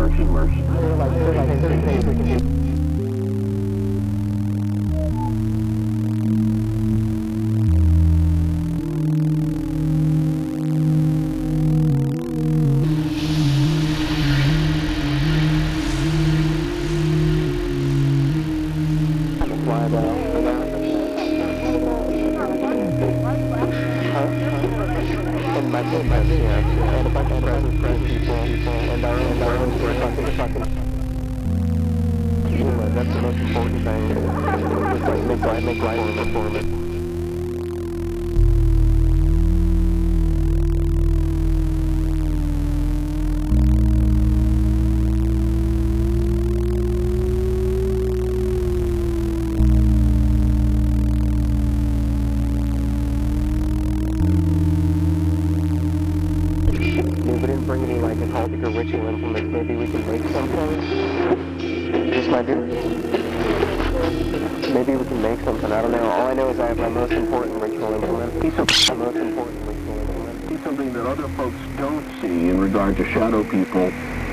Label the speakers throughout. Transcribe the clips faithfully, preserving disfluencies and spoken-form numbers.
Speaker 1: humor, humor.
Speaker 2: They're like, they're like, they're like, they're like, fly down. And my good friends, yeah, and a bunch of presents, present people, and our own, our own, we're fucking, fucking. Humor, that's the most important thing. Just like make life, make life for for it. Bring any like occultic or ritual implements, maybe we can make something. Yes, my dear. Maybe we can make something, I don't know. All I know is I have my most important ritual implement. Piece of my most important ritual implement.
Speaker 1: See something that other folks don't see in regard to shadow people.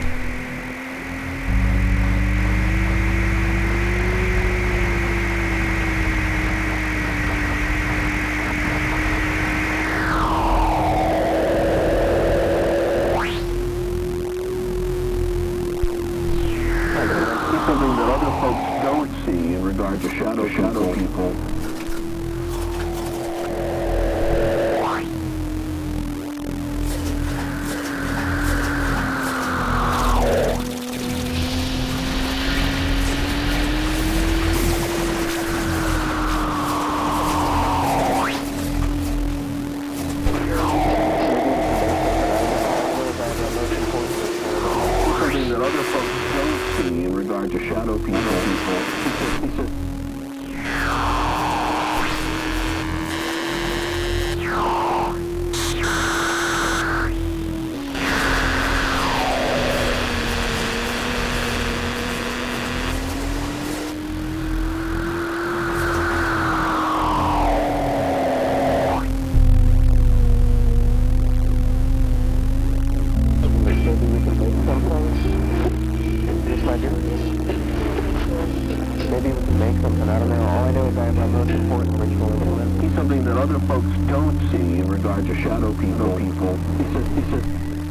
Speaker 1: Something that other folks don't see in regard to shadow, shadow people. Something that other folks don't see in regard to shadow people. people.
Speaker 2: Maybe we can make something, I don't know. All I know is I have my most important ritual implement.
Speaker 1: See something that other folks don't see in regard to shadow people. people. He says, he says,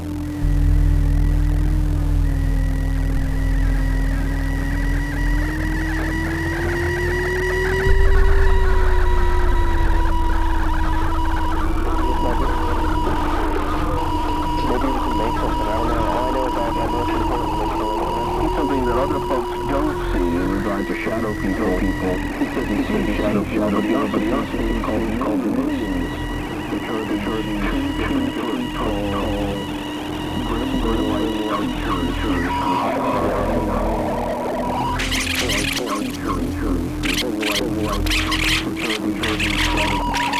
Speaker 1: other folks don't see in regard to shadow people. people. He said he sees shadow, shadow, nobody else is called, called illusions, which are, which are these two, two foot tall, gremlin-like creatures, creatures, which are these, are these shadow.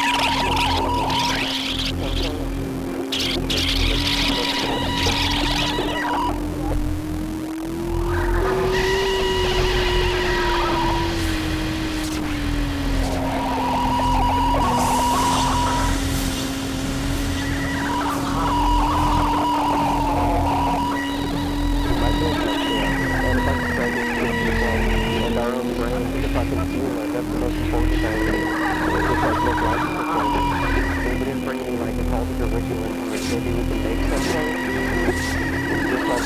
Speaker 1: That's the most important thing. Just like make life for we didn't bring any like occultic or ritual implements, maybe we can make something. Just like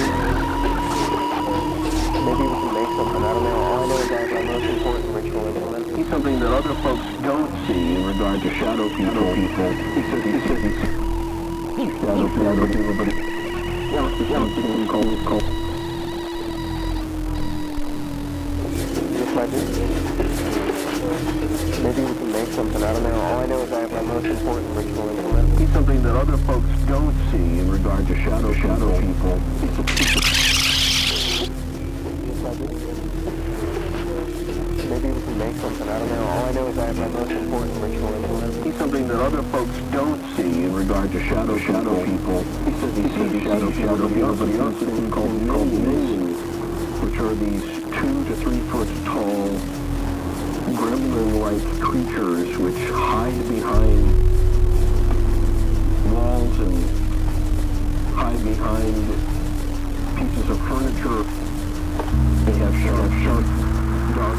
Speaker 1: maybe we can make something, I don't know. All I know is I have my most important ritual implement. See something that other folks don't see in regard to shadow people. people. He says, he says, he says, shadow people, people, but it, yeah, it's something called, called.
Speaker 2: Just like maybe we can make something, I don't know. All I know is I have my most important ritual implement.
Speaker 1: See something that other folks don't see in regard to shadow, shadow people. It's a, it's a
Speaker 2: maybe we can make something, I don't know. All I know is I have my most important ritual implement.
Speaker 1: See something that other folks don't see in regard to shadow, shadow people. He says he sees shadow, shadow, nobody else is called minions, which are these two to three foot tall, gremlin-like creatures which hide behind walls and hide behind pieces of furniture. They have sharp, sharp, dark,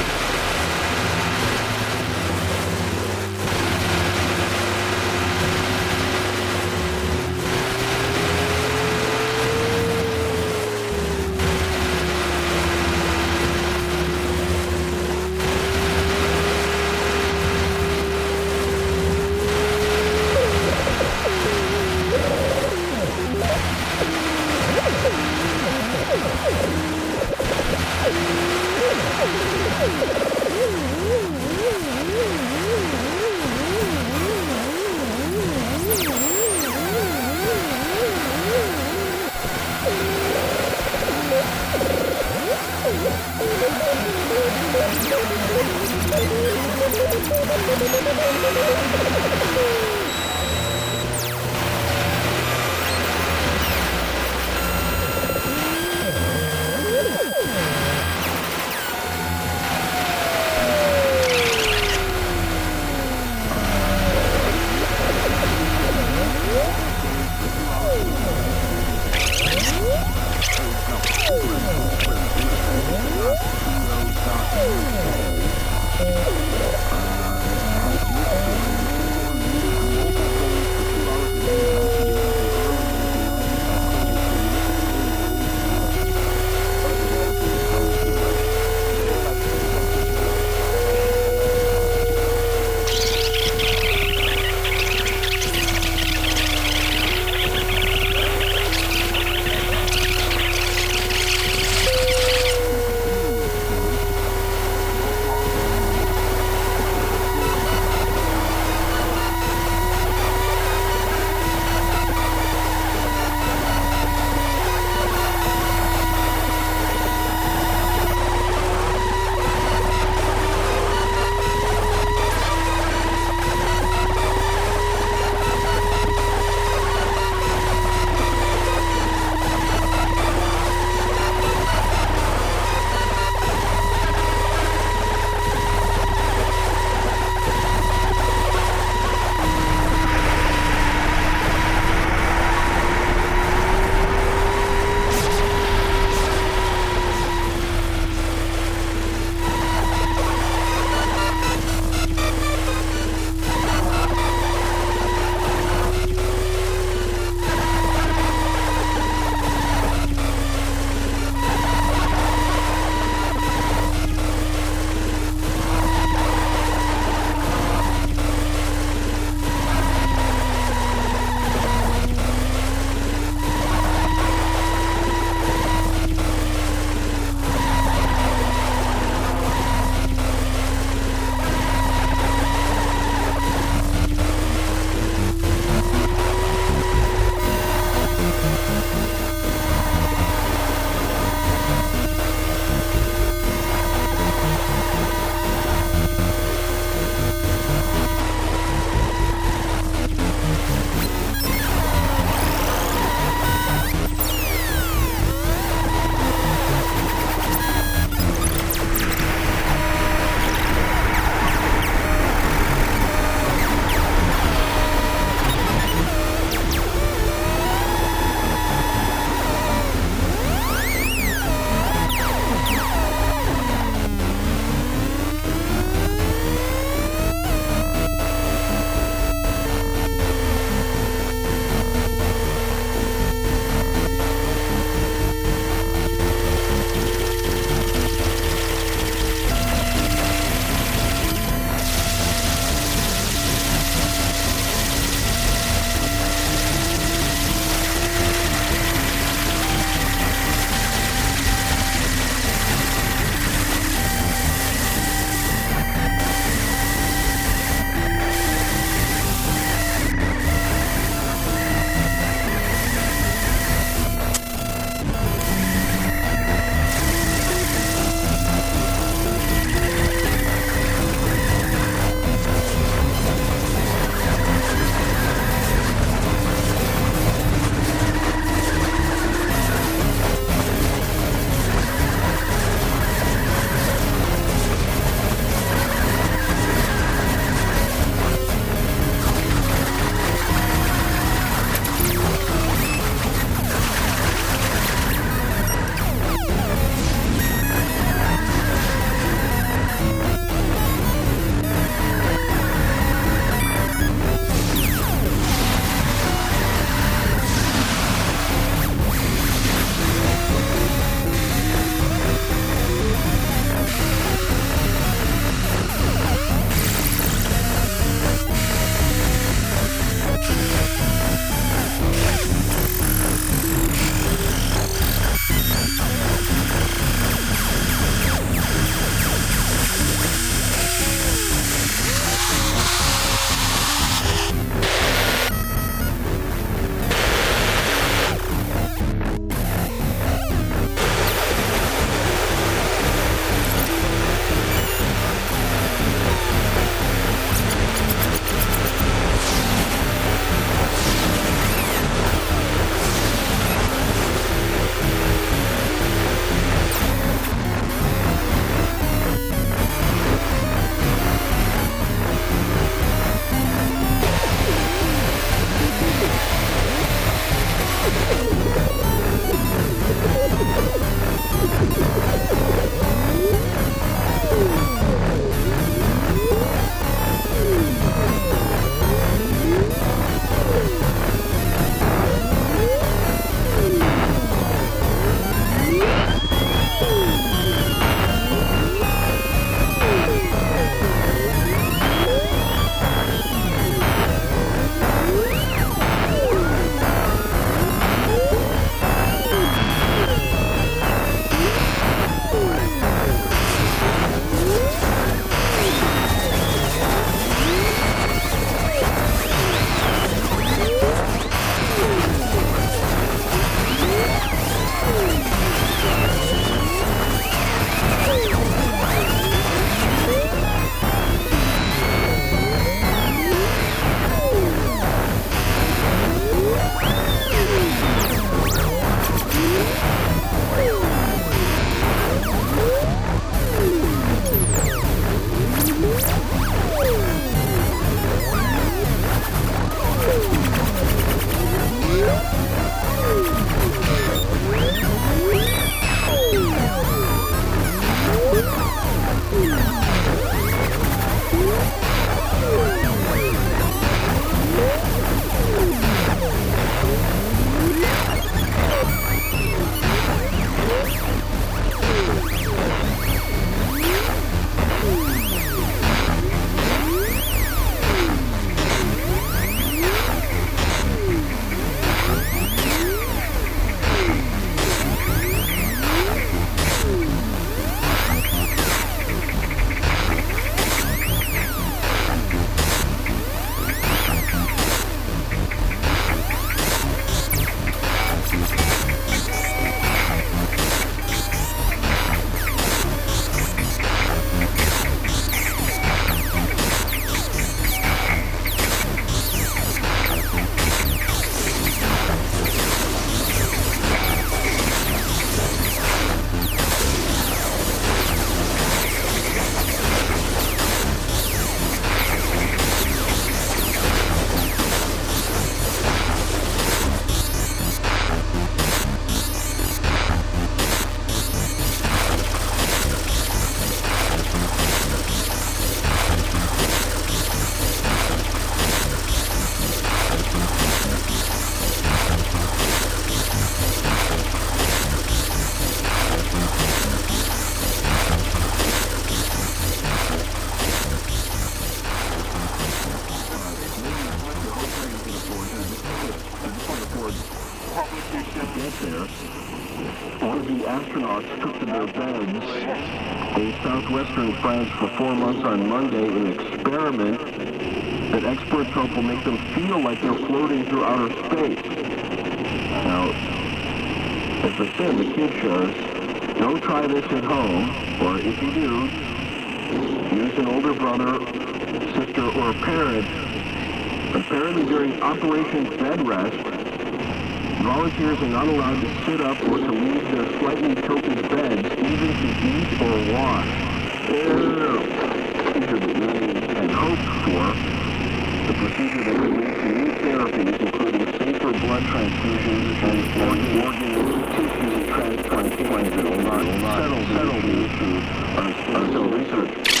Speaker 1: there. One of the astronauts took to their beds in southwestern France for four months on Monday in an experiment that experts hope will make them feel like they're floating through outer space. Now, as I said in the kid shows, don't try this at home, or if you do, use an older brother, sister, or parent. Apparently during Operation Bed Rest, volunteers are not allowed to sit up or to leave their slightly tilted beds, even to eat or wash. Procedure that many had hoped for, the procedure that would lead to new therapies, including safer blood transfusions and organ, organ tissue transplantation that will not settle the issue until research.